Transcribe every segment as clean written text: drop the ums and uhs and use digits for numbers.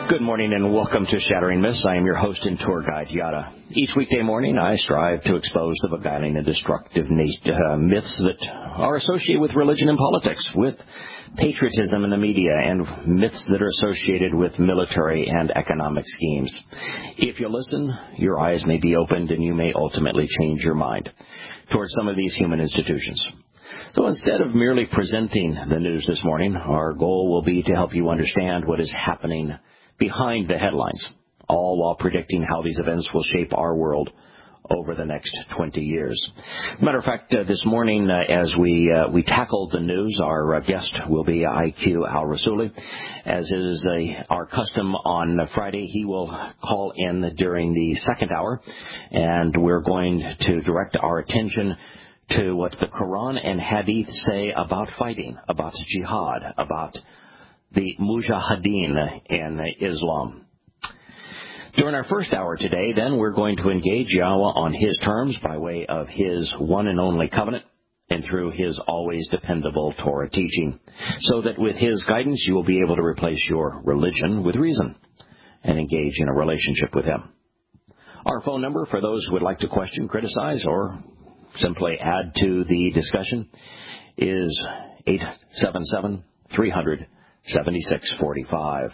Good morning and welcome to Shattering Myths. I am your host and tour guide, Yada. Each weekday morning, I strive to expose the beguiling and destructive myths that are associated with religion and politics, with patriotism in the media, and myths that are associated with military and economic schemes. If you listen, your eyes may be opened and you may ultimately change your mind towards some of these human institutions. So instead of merely presenting the news this morning, our goal will be to help you understand what is happening behind the headlines, all while predicting how these events will shape our world over the next 20 years. Matter of fact, this morning, as we tackle the news, our guest will be IQ Al-Rassouli. As is our custom on Friday, he will call in during the second hour, and we're going to direct our attention to what the Quran and Hadith say about fighting, about jihad, about the mujahideen in Islam. During our first hour today, then, we're going to engage Yahweh on His terms by way of His one and only covenant and through His always dependable Torah teaching, so that with His guidance you will be able to replace your religion with reason and engage in a relationship with Him. Our phone number for those who would like to question, criticize, or simply add to the discussion is 877-300-7645.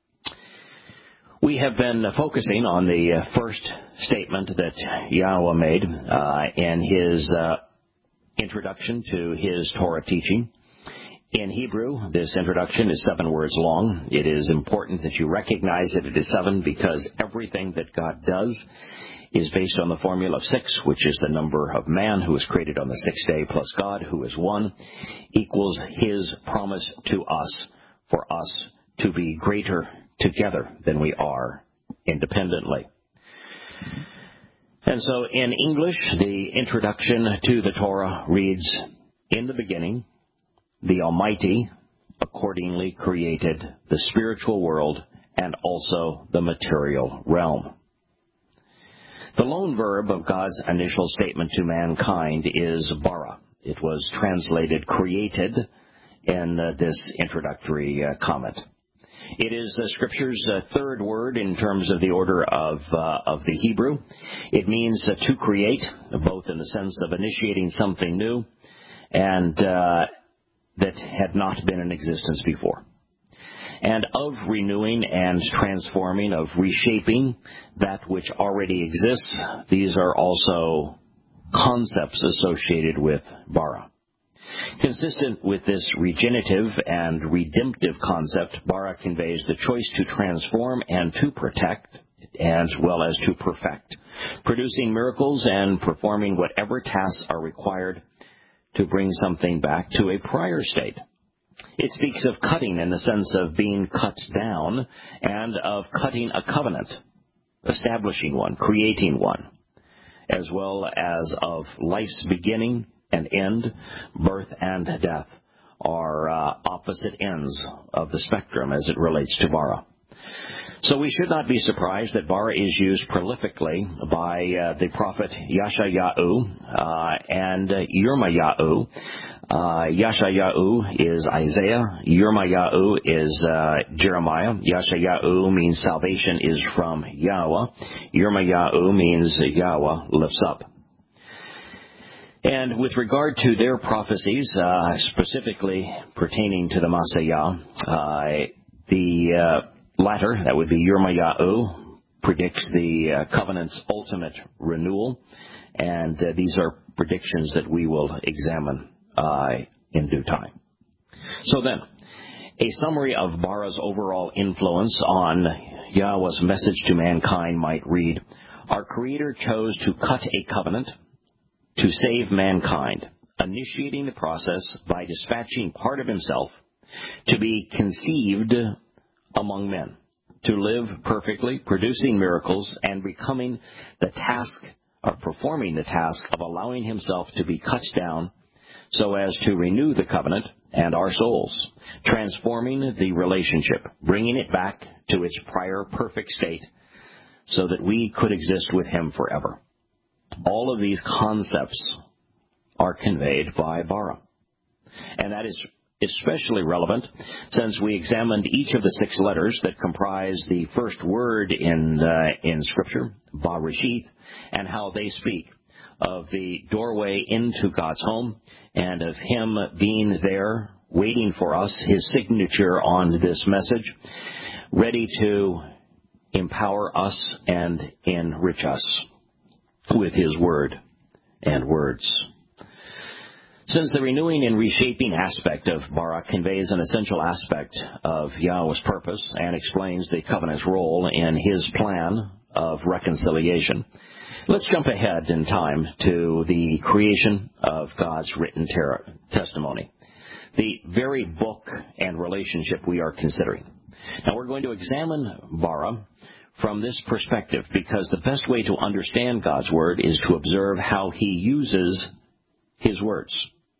We have been focusing on the first statement that Yahweh made in His introduction to His Torah teaching. In Hebrew, this introduction is 7 words long. It is important that you recognize that it is 7 because everything that God does is based on the formula of 6, which is the number of man who was created on the 6th day, plus God, who is 1, equals His promise to us for us to be greater together than we are independently. And so in English, the introduction to the Torah reads, "In the beginning, the Almighty accordingly created the spiritual world and also the material realm." The loan verb of God's initial statement to mankind is bara. It was translated created in this introductory comment. It is Scripture's third word in terms of the order of the Hebrew. It means to create, both in the sense of initiating something new and that had not been in existence before, and of renewing and transforming, of reshaping that which already exists. These are also concepts associated with bara. Consistent with this regenerative and redemptive concept, bara conveys the choice to transform and to protect, as well as to perfect, producing miracles and performing whatever tasks are required to bring something back to a prior state. It speaks of cutting in the sense of being cut down, and of cutting a covenant, establishing one, creating one, as well as of life's beginning and end. Birth and death are opposite ends of the spectrum as it relates to bara. So we should not be surprised that bara is used prolifically by the prophet Yeshayahu and Yirmiyahu. Yeshayahu is Isaiah. Yirmiyahu is Jeremiah. Yeshayahu means salvation is from Yahweh. Yirmiyahu means Yahweh lifts up. And with regard to their prophecies, specifically pertaining to the Messiah, the latter, that would be Yirmiyahu, predicts the covenant's ultimate renewal, and these are predictions that we will examine in due time. So then, a summary of bara's overall influence on Yahweh's message to mankind might read, "Our Creator chose to cut a covenant to save mankind, initiating the process by dispatching part of Himself to be conceived among men, to live perfectly, producing miracles, and performing the task of allowing Himself to be cut down so as to renew the covenant and our souls, transforming the relationship, bringing it back to its prior perfect state so that we could exist with Him forever." All of these concepts are conveyed by bara. And that is especially relevant since we examined each of the 6 letters that comprise the first word in Scripture, Bereshith, and how they speak of the doorway into God's home and of Him being there, waiting for us, His signature on this message, ready to empower us and enrich us with His word and words. Since the renewing and reshaping aspect of bara conveys an essential aspect of Yahweh's purpose and explains the covenant's role in His plan of reconciliation, let's jump ahead in time to the creation of God's written testimony, the very book and relationship we are considering. Now, we're going to examine bara from this perspective because the best way to understand God's Word is to observe how He uses His words.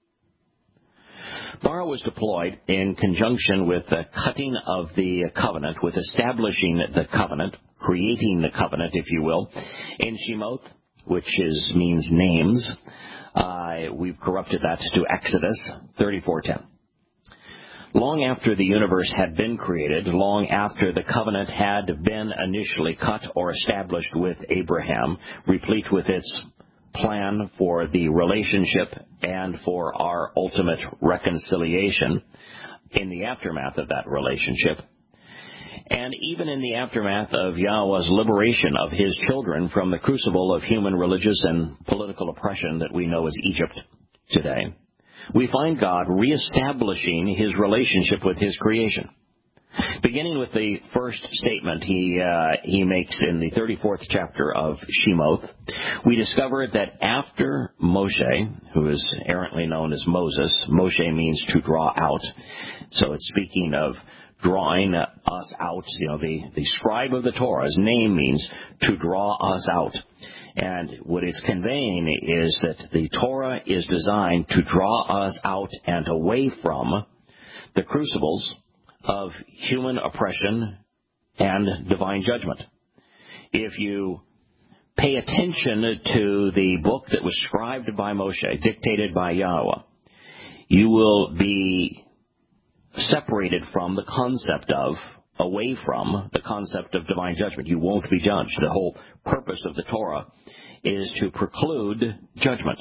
Bara was deployed in conjunction with the cutting of the covenant, with establishing the covenant, creating the covenant, if you will, in Shemoth, which means names. We've corrupted that to Exodus 34:10. Long after the universe had been created, long after the covenant had been initially cut or established with Abraham, replete with its plan for the relationship and for our ultimate reconciliation in the aftermath of that relationship, and even in the aftermath of Yahweh's liberation of His children from the crucible of human religious and political oppression that we know as Egypt today, we find God reestablishing His relationship with His creation. Beginning with the first statement he makes in the 34th chapter of Shemoth, we discover that after Moshe, who is errantly known as Moses, Moshe means to draw out, so it's speaking of drawing us out. The scribe of the Torah's name means to draw us out. And what it's conveying is that the Torah is designed to draw us out and away from the crucibles of human oppression and divine judgment. If you pay attention to the book that was scribed by Moshe, dictated by Yahweh, you will be separated from the concept of, away from the concept of divine judgment. You won't be judged. The whole purpose of the Torah is to preclude judgment.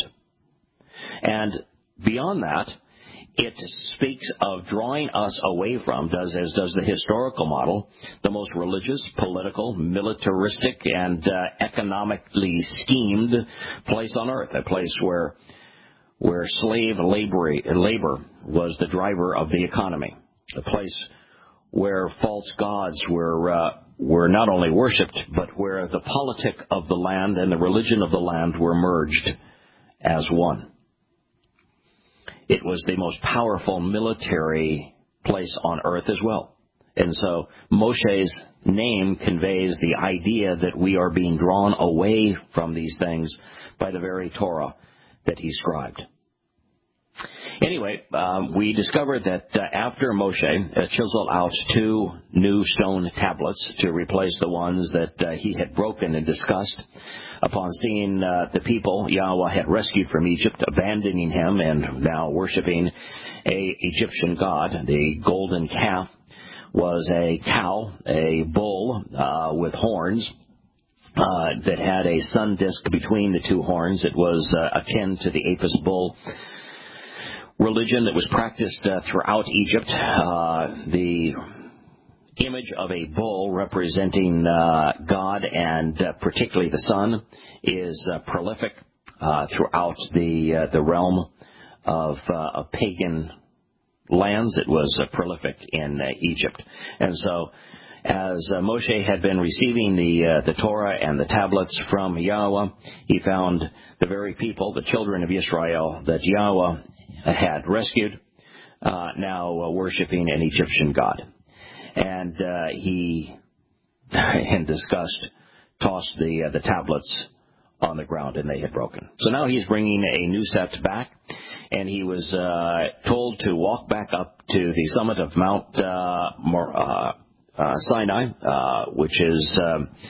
And beyond that, it speaks of drawing us away from, as does the historical model, the most religious, political, militaristic, and economically schemed place on earth, a place where slave labor was the driver of the economy, a place where false gods were not only worshipped, but where the politic of the land and the religion of the land were merged as one. It was the most powerful military place on earth as well. And so Moshe's name conveys the idea that we are being drawn away from these things by the very Torah that he scribed. Anyway, we discovered that after Moshe chiseled out 2 new stone tablets to replace the ones that he had broken and discussed, upon seeing the people Yahweh had rescued from Egypt, abandoning him and now worshiping a Egyptian god, the golden calf was a cow, a bull with horns that had a sun disk between the 2 horns. It was akin to the Apis bull religion that was practiced throughout Egypt. The image of a bull representing God and particularly the sun is prolific throughout the realm of pagan lands. It was prolific in Egypt. And so as Moshe had been receiving the Torah and the tablets from Yahweh, he found the very people, the children of Israel, that Yahweh had rescued, now worshiping an Egyptian god. And he, in disgust, tossed the tablets on the ground, and they had broken. So now he's bringing a new set back, and he was told to walk back up to the summit of Mount Sinai, which is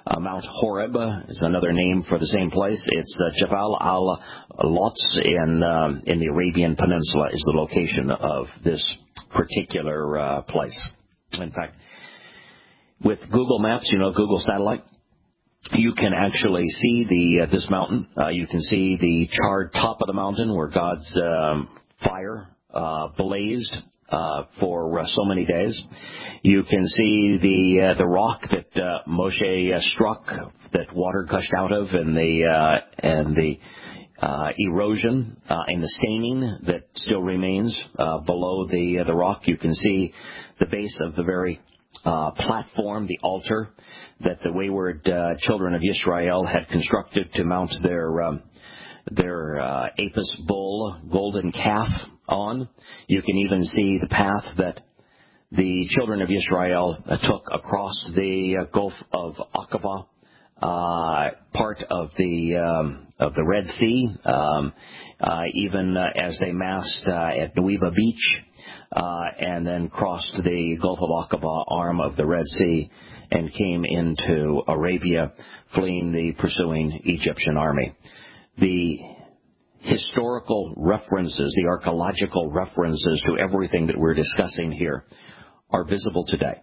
Mount Horeb is another name for the same place. It's Jabal al-Lotz in the Arabian Peninsula is the location of this particular place. In fact, with Google Maps, Google Satellite, you can actually see this mountain. You can see the charred top of the mountain where God's fire blazed for so many days. You can see the rock that Moshe struck, that water gushed out of, and the erosion and the staining that still remains below the rock. You can see the base of the very platform, the altar that the wayward children of Israel had constructed to mount their Apis bull golden calf on. You can even see the path that the children of Israel took across the Gulf of Aqaba, part of the Red Sea, even as they massed at Nueva Beach, and then crossed the Gulf of Aqaba arm of the Red Sea and came into Arabia, fleeing the pursuing Egyptian army. The historical references, the archaeological references to everything that we're discussing here are visible today.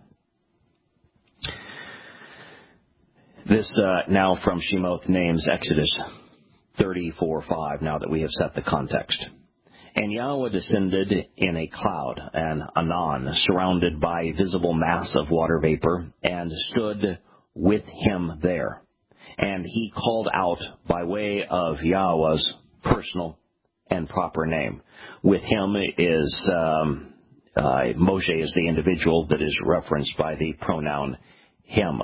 This now from Shemoth names Exodus 34:5, now that we have set the context. And Yahweh descended in a cloud, and Anan, surrounded by a visible mass of water vapor, and stood with him there. And he called out by way of Yahweh's personal and proper name. With him is Moshe is the individual that is referenced by the pronoun him.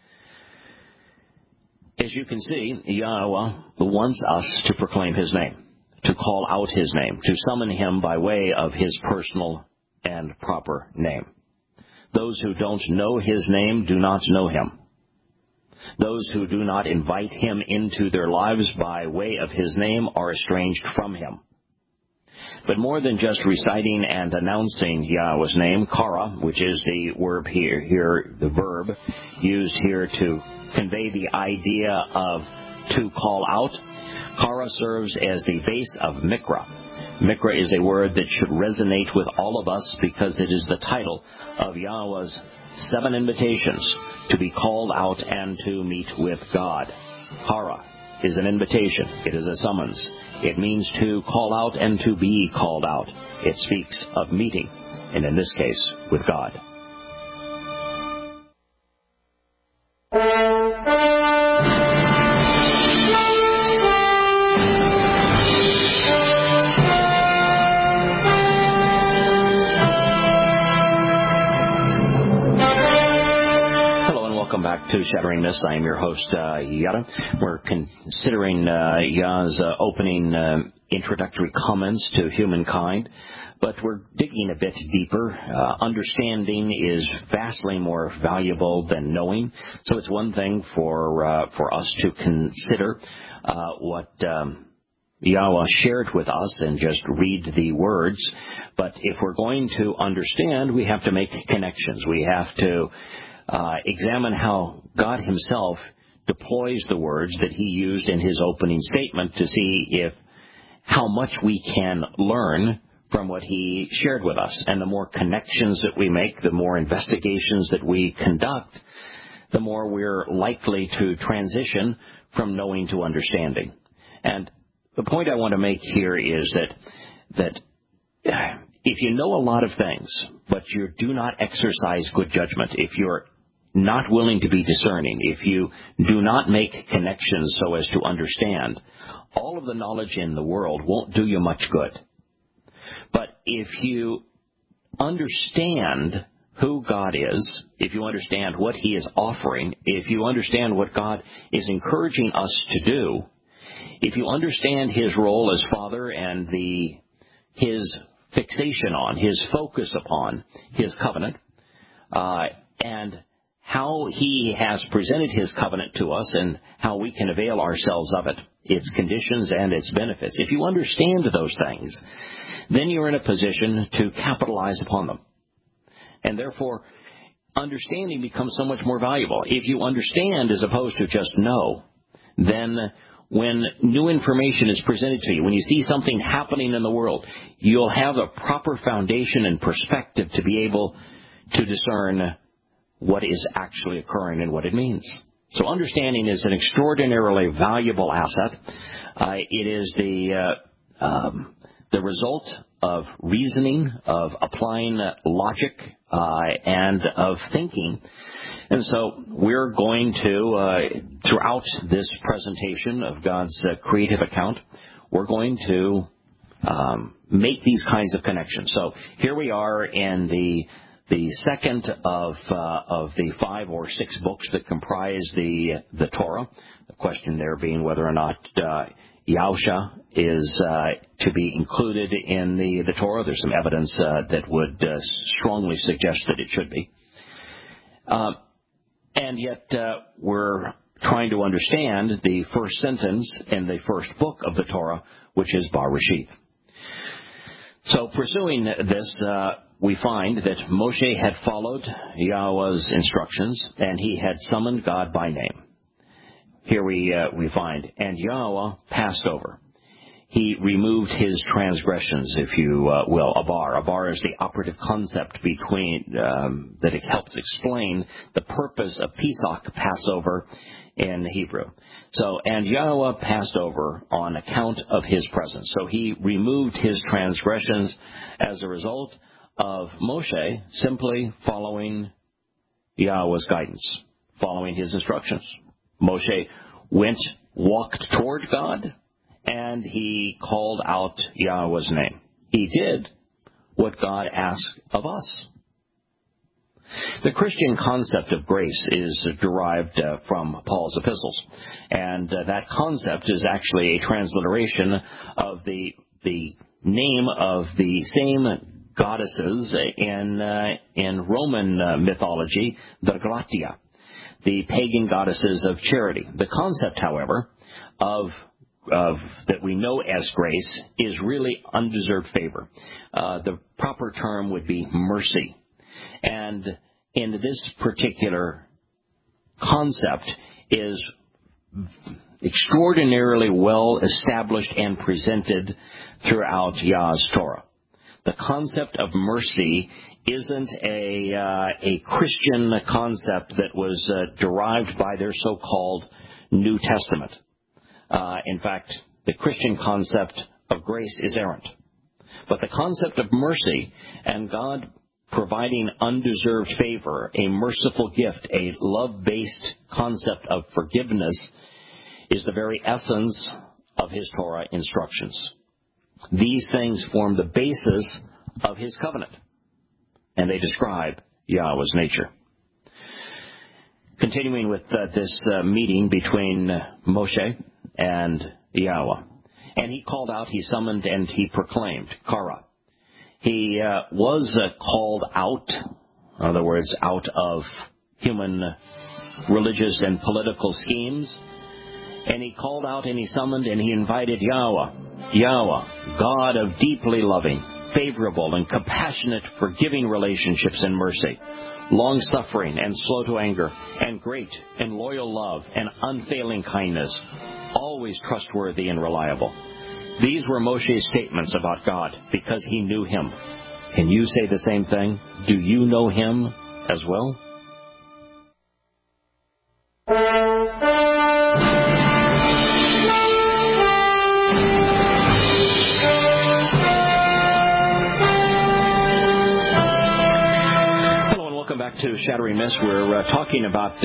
As you can see, Yahweh wants us to proclaim his name, to call out his name, to summon him by way of his personal and proper name. Those who don't know his name do not know him. Those who do not invite him into their lives by way of his name are estranged from him. But more than just reciting and announcing Yahweh's name, kara, which is the verb here, the verb used here to convey the idea of to call out, kara serves as the base of mikra. Mikra is a word that should resonate with all of us because it is the title of Yahweh's 7 invitations to be called out and to meet with God. Kara is an invitation. It is a summons. It means to call out and to be called out. It speaks of meeting, and in this case, with God. Back to Shattering Myths. I am your host, Yada. We're considering Yah's opening introductory comments to humankind, but we're digging a bit deeper. Understanding is vastly more valuable than knowing, so it's one thing for us to consider what Yahweh shared with us and just read the words, but if we're going to understand, we have to make connections. We have to examine how God himself deploys the words that he used in his opening statement to see how much we can learn from what he shared with us. And the more connections that we make, the more investigations that we conduct, the more we're likely to transition from knowing to understanding. And the point I want to make here is that if you know a lot of things, but you do not exercise good judgment, if you're not willing to be discerning, if you do not make connections so as to understand, all of the knowledge in the world won't do you much good. But if you understand who God is, if you understand what he is offering, if you understand what God is encouraging us to do, if you understand his role as Father and his fixation on, his focus upon his covenant, and how he has presented his covenant to us and how we can avail ourselves of it, its conditions and its benefits. If you understand those things, then you're in a position to capitalize upon them. And therefore, understanding becomes so much more valuable. If you understand as opposed to just know, then when new information is presented to you, when you see something happening in the world, you'll have a proper foundation and perspective to be able to discern what is actually occurring and what it means. So understanding is an extraordinarily valuable asset. It is the result of reasoning, of applying logic, and of thinking. And so we're going to, throughout this presentation of God's creative account, we're going to make these kinds of connections. So here we are in the second of the 5 or 6 books that comprise the Torah. The question there being whether or not Yahusha is to be included in the Torah. There's some evidence that would strongly suggest that it should be. And yet we're trying to understand the first sentence in the first book of the Torah, which is Bereshith. So pursuing this, we find that Moshe had followed Yahweh's instructions, and he had summoned God by name. Here we find, and Yahweh passed over. He removed his transgressions, if you will. Abar. Abar is the operative concept between that it helps explain the purpose of Pesach, Passover, in Hebrew. So, and Yahweh passed over on account of his presence. So he removed his transgressions as a result of Moshe simply following Yahweh's guidance, following his instructions. Moshe walked toward God, and he called out Yahweh's name. He did what God asked of us. The Christian concept of grace is derived from Paul's epistles, and that concept is actually a transliteration of the name of the same goddesses in Roman mythology, the Gratia, the pagan goddesses of charity. The concept, however, of that we know as grace is really undeserved favor. The proper term would be mercy. And in this particular concept is extraordinarily well established and presented throughout Yah's Torah. The concept of mercy isn't a Christian concept that was derived by their so-called New Testament. In fact, the Christian concept of grace is errant. But the concept of mercy and God providing undeserved favor, a merciful gift, a love-based concept of forgiveness, is the very essence of his Torah instructions. These things form the basis of his covenant, and they describe Yahweh's nature. Continuing with this meeting between Moshe and Yahweh. And he called out, he summoned, and he proclaimed, Kara. He was called out, in other words, out of human religious and political schemes. And he called out and he summoned and he invited Yahweh. Yahweh, God of deeply loving, favorable and compassionate, forgiving relationships and mercy, long-suffering and slow to anger, and great and loyal love and unfailing kindness, always trustworthy and reliable. These were Moshe's statements about God because he knew him. Can you say the same thing? Do you know him as well? Hello and welcome back to Shattering Myths. We're talking about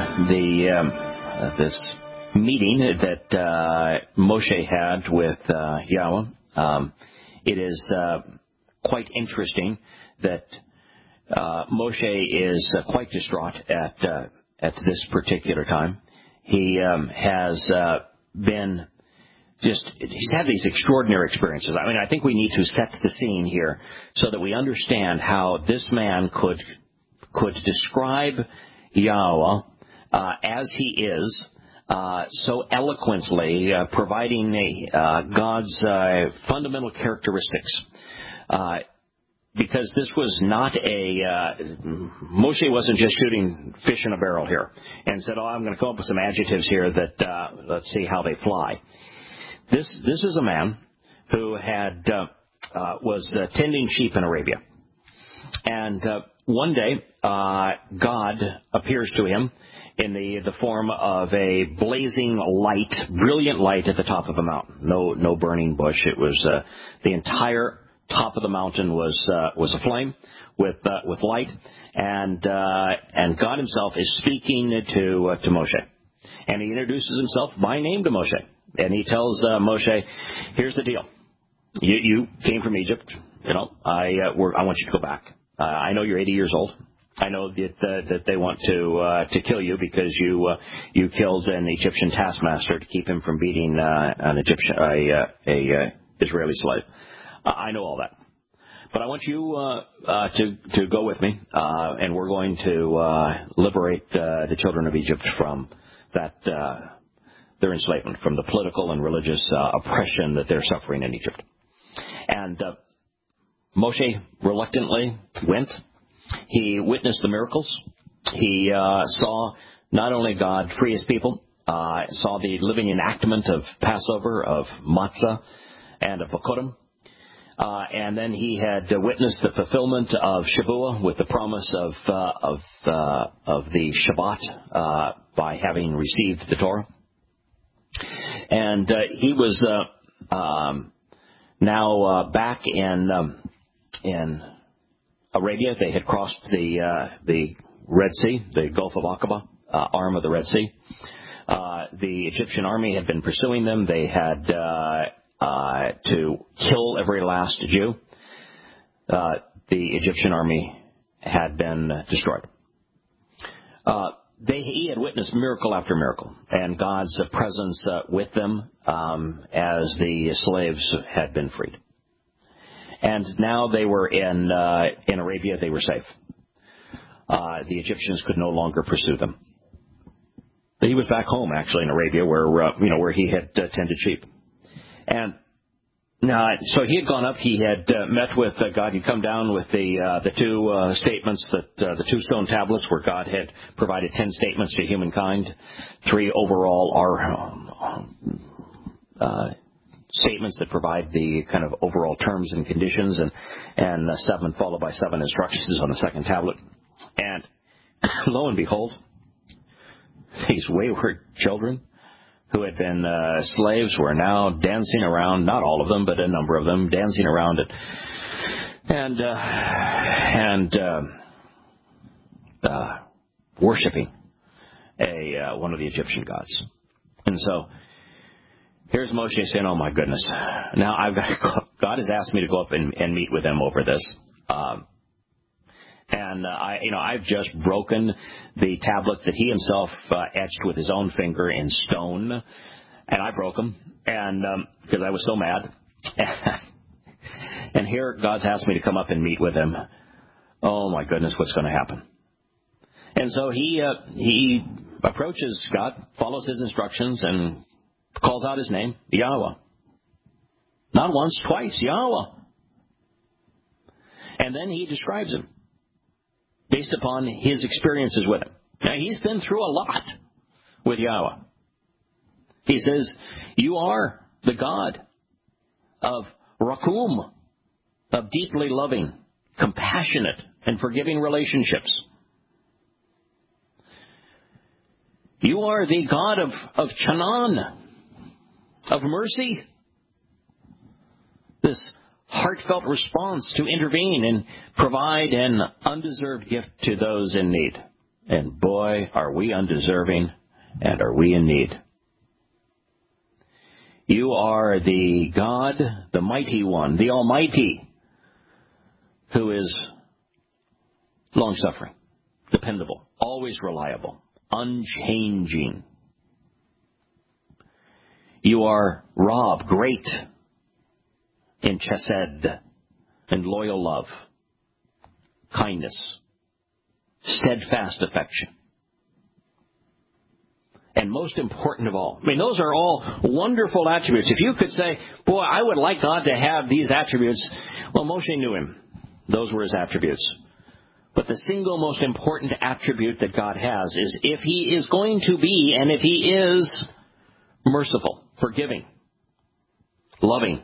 this meeting that Moshe had with Yahweh. It is quite interesting that Moshe is quite distraught at this particular time. He has been he's had these extraordinary experiences. I mean, I think we need to set the scene here so that we understand how this man could describe Yahweh as he is, so eloquently, providing God's fundamental characteristics. because this was not Moshe wasn't just shooting fish in a barrel here and said, I'm going to come up with some adjectives here that, let's see how they fly. This is a man who was tending sheep in Arabia. And one day, God appears to him in the form of a blazing light, brilliant light at the top of a mountain. No burning bush. It was the entire top of the mountain was aflame with light, and God Himself is speaking to Moshe, and He introduces Himself by name to Moshe, and He tells Moshe, "Here's the deal. You came from Egypt. I want you to go back. I know you're 80 years old. I know that they want to kill you because you killed an Egyptian taskmaster to keep him from beating an Israeli slave. I know all that, but I want you to go with me, and we're going to liberate the children of Egypt from their enslavement, from the political and religious oppression that they're suffering in Egypt." And Moshe reluctantly went. He witnessed the miracles. He saw not only God free His people, saw the living enactment of Passover, of Matzah, and of Bikurim. And then he had witnessed the fulfillment of Shavuot with the promise of the Shabbat by having received the Torah. And he was now back in Arabia. They had crossed the Red Sea, the Gulf of Aqaba, arm of the Red Sea. The Egyptian army had been pursuing them. They had to kill every last Jew. The Egyptian army had been destroyed. He had witnessed miracle after miracle, and God's presence with them as the slaves had been freed. And now they were in Arabia. They were safe. The Egyptians could no longer pursue them. He was back home, actually, in Arabia, where he had tended sheep. And so he had gone up. He had met with God. He'd come down with the two statements, the two stone tablets, where God had provided 10 statements to humankind. 3 overall are statements that provide the kind of overall terms and conditions, and 7 followed by 7 instructions on the second tablet. And lo and behold, these wayward children who had been slaves were now dancing around, not all of them, but a number of them, dancing around it, and worshiping one of the Egyptian gods. And so here's Moshe saying, "Oh my goodness! Now God has asked me to go up and meet with them over this." And I've just broken the tablets that he himself etched with his own finger in stone, and I broke them, and because I was so mad. And here God's asked me to come up and meet with him. Oh my goodness, what's going to happen? And so he approaches God, follows his instructions, and calls out his name, Yahweh. Not once, twice, Yahweh. And then he describes him based upon his experiences with him. Now, he's been through a lot with Yahweh. He says, "You are the God of Rakum, of deeply loving, compassionate, and forgiving relationships. You are the God of Chanan, of mercy." This heartfelt response to intervene and provide an undeserved gift to those in need. And boy, are we undeserving, and are we in need. You are the God, the Mighty One, the Almighty, who is long-suffering, dependable, always reliable, unchanging. You are Rab, great in chesed, and loyal love, kindness, steadfast affection. And most important of all, those are all wonderful attributes. If you could say, boy, I would like God to have these attributes, well, Moshe knew him. Those were his attributes. But the single most important attribute that God has is if he is going to be, and if he is merciful, forgiving, loving,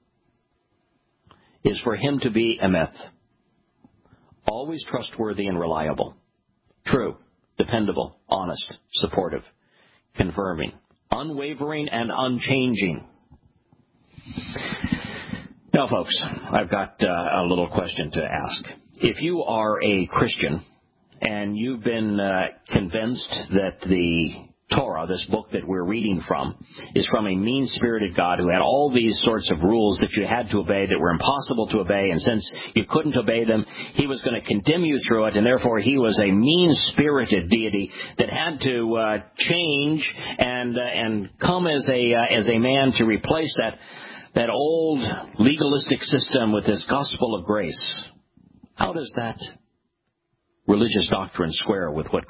is for him to be emeth, always trustworthy and reliable, true, dependable, honest, supportive, confirming, unwavering, and unchanging. Now, folks, I've got a little question to ask. If you are a Christian and you've been convinced that the Torah, this book that we're reading from, is from a mean-spirited God who had all these sorts of rules that you had to obey that were impossible to obey, and since you couldn't obey them, he was going to condemn you through it, and therefore he was a mean-spirited deity that had to change and come as a man to replace that old legalistic system with this gospel of grace. How does that religious doctrine square with what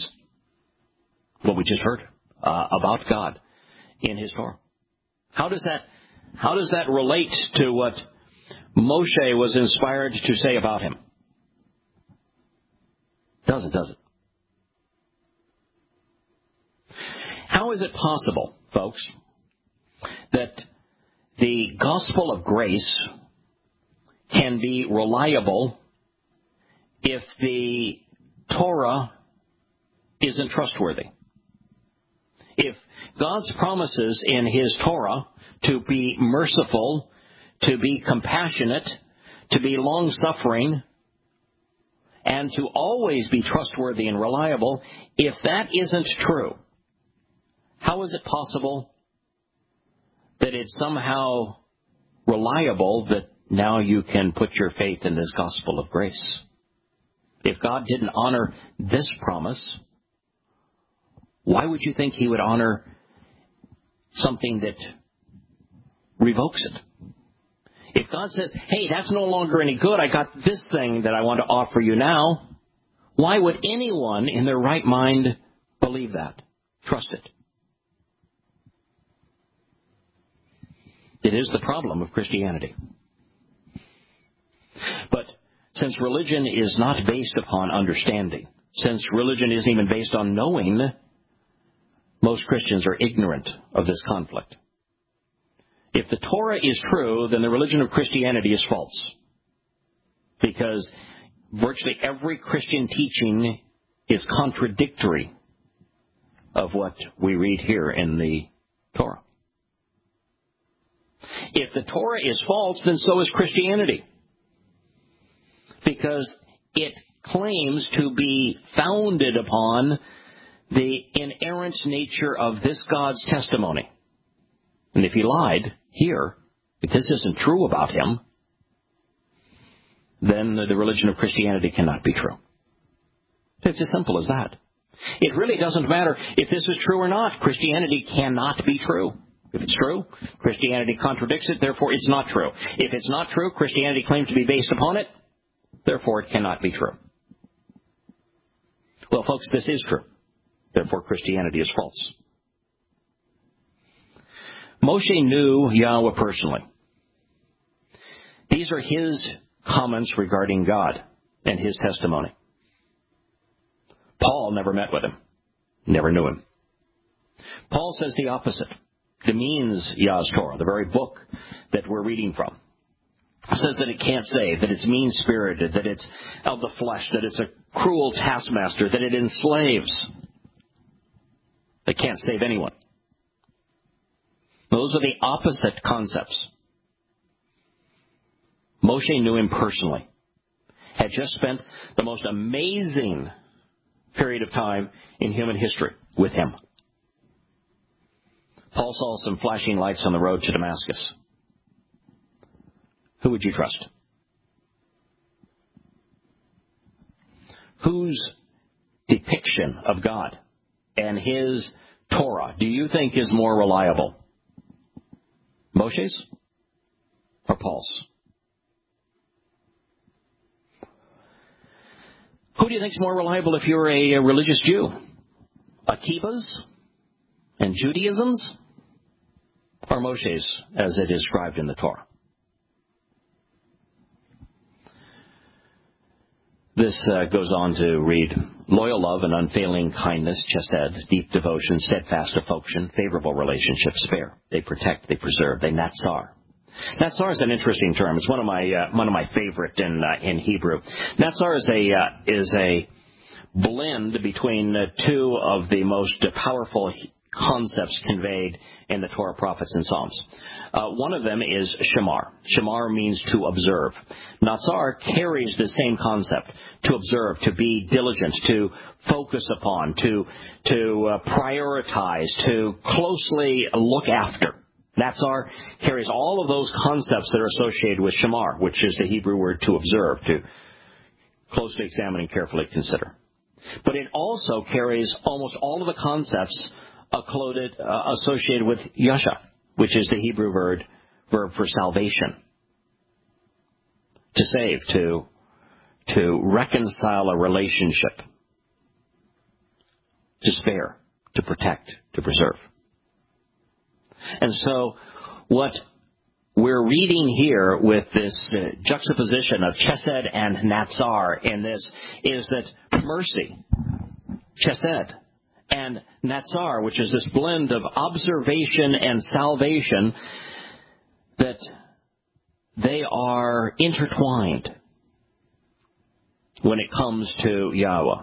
we just heard about God in his Torah? How does that relate to what Moshe was inspired to say about him? Does it? How is it possible, folks, that the gospel of grace can be reliable if the Torah isn't trustworthy? If God's promises in his Torah to be merciful, to be compassionate, to be long-suffering, and to always be trustworthy and reliable, if that isn't true, how is it possible that it's somehow reliable that now you can put your faith in this gospel of grace? If God didn't honor this promise, why would you think he would honor something that revokes it? If God says, hey, that's no longer any good, I got this thing that I want to offer you now, why would anyone in their right mind believe that, trust it? It is the problem of Christianity. But since religion is not based upon understanding, since religion isn't even based on knowing, most Christians are ignorant of this conflict. If the Torah is true, then the religion of Christianity is false. Because virtually every Christian teaching is contradictory of what we read here in the Torah. If the Torah is false, then so is Christianity. Because it claims to be founded upon the inerrant nature of this God's testimony. And if he lied here, if this isn't true about him, then the religion of Christianity cannot be true. It's as simple as that. It really doesn't matter if this is true or not. Christianity cannot be true. If it's true, Christianity contradicts it, therefore it's not true. If it's not true, Christianity claims to be based upon it, therefore it cannot be true. Well, folks, this is true. Therefore, Christianity is false. Moshe knew Yahweh personally. These are his comments regarding God and his testimony. Paul never met with him, never knew him. Paul says the opposite. Demeans Yah's Torah, the very book that we're reading from. Says that it can't save, that it's mean-spirited, that it's of the flesh, that it's a cruel taskmaster, that it enslaves. That can't save anyone. Those are the opposite concepts. Moshe knew him personally. Had just spent the most amazing period of time in human history with him. Paul saw some flashing lights on the road to Damascus. Who would you trust? Whose depiction of God and his Torah do you think is more reliable? Moshe's or Paul's? Who do you think is more reliable if you're a religious Jew? Akiva's and Judaism's or Moshe's as it is described in the Torah? This goes on to read, loyal love and unfailing kindness, chesed, deep devotion, steadfast affection, favorable relationship, spare. They protect, they preserve, they natsar. Natsar is an interesting term. It's one of my favorite in Hebrew. Natsar is a blend between two of the most powerful concepts conveyed in the Torah, prophets, and Psalms. One of them is shamar. Shamar means to observe. Natsar carries the same concept, to observe, to be diligent, to focus upon, to prioritize, to closely look after. Natsar carries all of those concepts that are associated with shamar, which is the Hebrew word to observe, to closely examine and carefully consider. But it also carries almost all of the concepts associated with yasha, which is the Hebrew verb for salvation. To save, to reconcile a relationship, to spare, to protect, to preserve. And so what we're reading here with this juxtaposition of chesed and natsar in this is that mercy, chesed, and natsar, which is this blend of observation and salvation, that they are intertwined when it comes to Yahweh.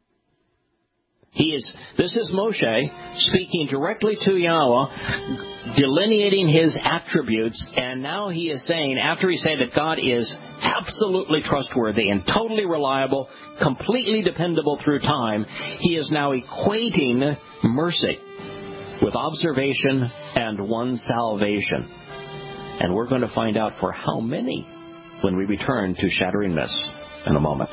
This is Moshe speaking directly to Yahweh, delineating his attributes, and now he is saying, after he said that God is absolutely trustworthy and totally reliable, completely dependable through time, he is now equating mercy with observation and one's salvation. And we're going to find out for how many when we return to Shattering Myths in a moment.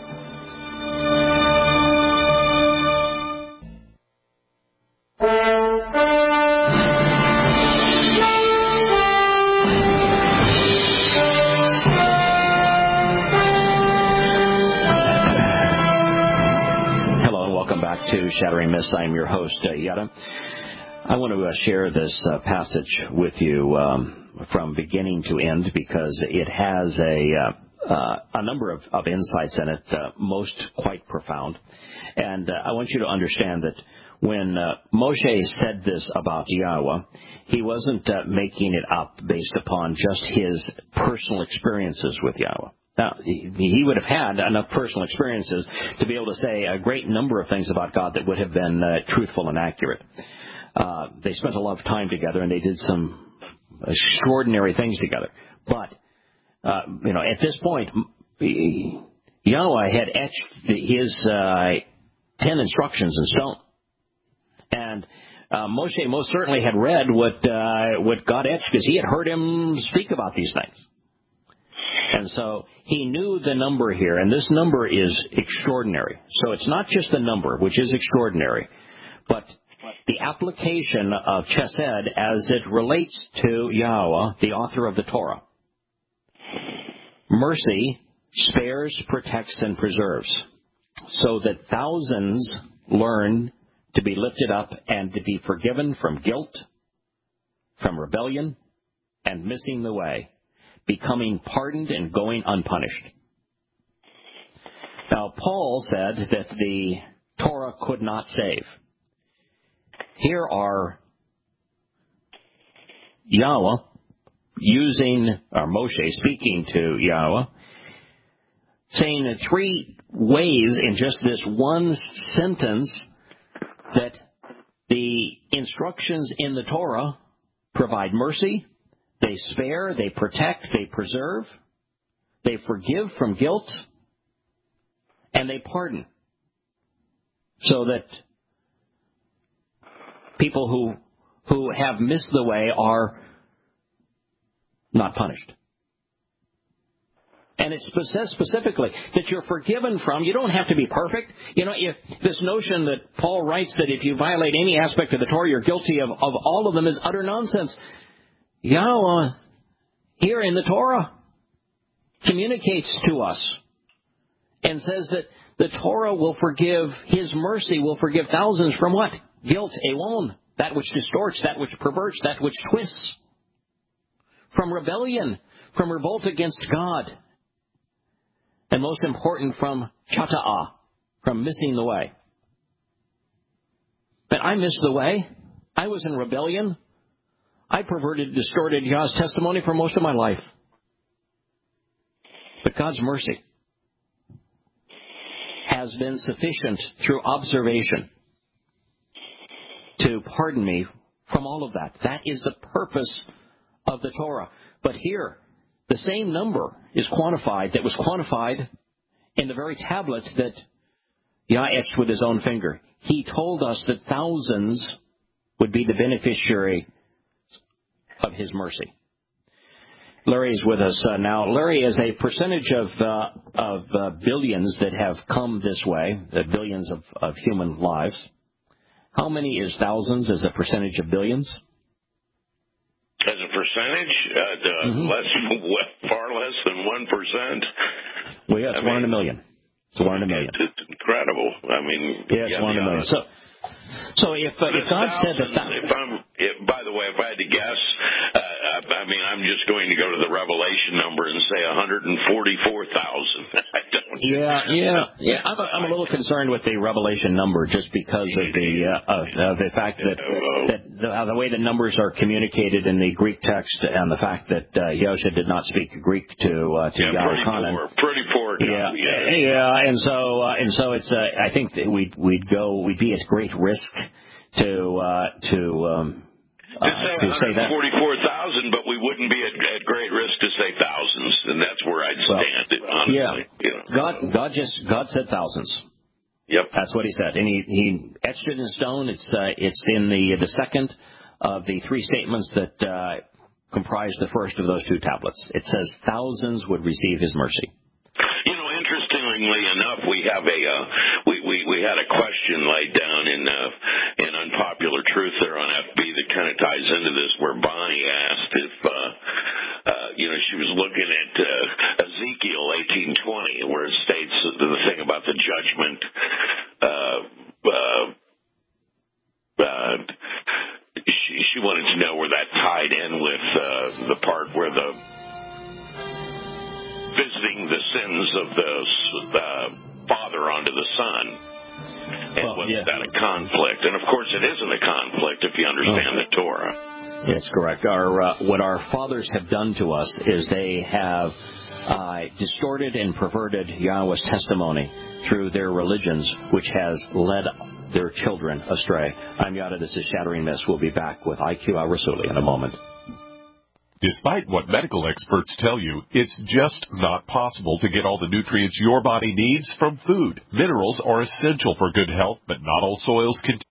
To Shattering Myths. I'm your host, Yetta. I want to share this passage with you from beginning to end because it has a number of insights in it, most quite profound. And I want you to understand that when Moshe said this about Yahweh, he wasn't making it up based upon just his personal experiences with Yahweh. Now, he would have had enough personal experiences to be able to say a great number of things about God that would have been truthful and accurate. They spent a lot of time together, and they did some extraordinary things together. But, at this point, Yahweh had etched his 10 instructions in stone. And Moshe most certainly had read what God etched because he had heard him speak about these things. And so he knew the number here, and this number is extraordinary. So it's not just the number, which is extraordinary, but the application of chesed as it relates to Yahweh, the author of the Torah. Mercy spares, protects, and preserves, so that thousands learn to be lifted up and to be forgiven from guilt, from rebellion, and missing the way, becoming pardoned and going unpunished. Now, Paul said that the Torah could not save. Here are Yahweh Moshe speaking to Yahweh, saying in 3 ways in just this one sentence that the instructions in the Torah provide mercy, they spare, they protect, they preserve, they forgive from guilt, and they pardon. So that people who have missed the way are not punished. And it says specifically that you're forgiven from, you don't have to be perfect. If this notion that Paul writes that if you violate any aspect of the Torah, you're guilty of all of them is utter nonsense. Yahweh, here in the Torah, communicates to us and says that the Torah will forgive, His mercy will forgive thousands from what? Guilt, elon, that which distorts, that which perverts, that which twists. From rebellion, from revolt against God. and most important, from chata'ah, from missing the way. But I missed the way. I was in rebellion. I perverted, distorted Yah's testimony for most of my life. But God's mercy has been sufficient through observation to pardon me from all of that. That is the purpose of the Torah. But here, the same number is quantified that was quantified in the very tablet that Yah etched with his own finger. He told us that thousands would be the beneficiary of his mercy. Larry is with us now. Larry, is a percentage of billions that have come this way, the billions of human lives, how many is thousands as a percentage of billions? As a percentage, far less than 1%. Well, yeah, it's 1 in a million. It's 1 in a million. It's incredible. I mean, yeah, it's 1 in a million. So if God said that, by the way, if I had to guess, I'm just going to go to the Revelation number and say 144,000. I don't. Yeah. I'm a little concerned with the Revelation number just because of the fact that the way the numbers are communicated in the Greek text and the fact that Yosha did not speak Greek to Yahuchanan. Pretty poor. And so it's I think that we'd be at great risk to say that 44,000, but we wouldn't be at great risk to say thousands, and that's where I'd stand. Honestly, God said thousands. Yep, that's what He said, and He etched it in stone. It's in the second of the three statements that comprise the first of those two tablets. It says thousands would receive His mercy. Interestingly enough, we have we had a question laid down in Unpopular Truth there on FB that kind of ties into this, where Bonnie asked if she was looking at Ezekiel 18:20, where it states the thing about the judgment. She wanted to know where that tied in with the part where the visiting the sins of the father onto the son. And was that a conflict? And of course it isn't a conflict if you understand the Torah. That's correct. What our fathers have done to us is they have distorted and perverted Yahweh's testimony through their religions, which has led their children astray. I'm Yada. This is Shattering Myths. We'll be back with IQ Al-Rasuli in a moment. Despite what medical experts tell you, it's just not possible to get all the nutrients your body needs from food. Minerals are essential for good health, but not all soils contain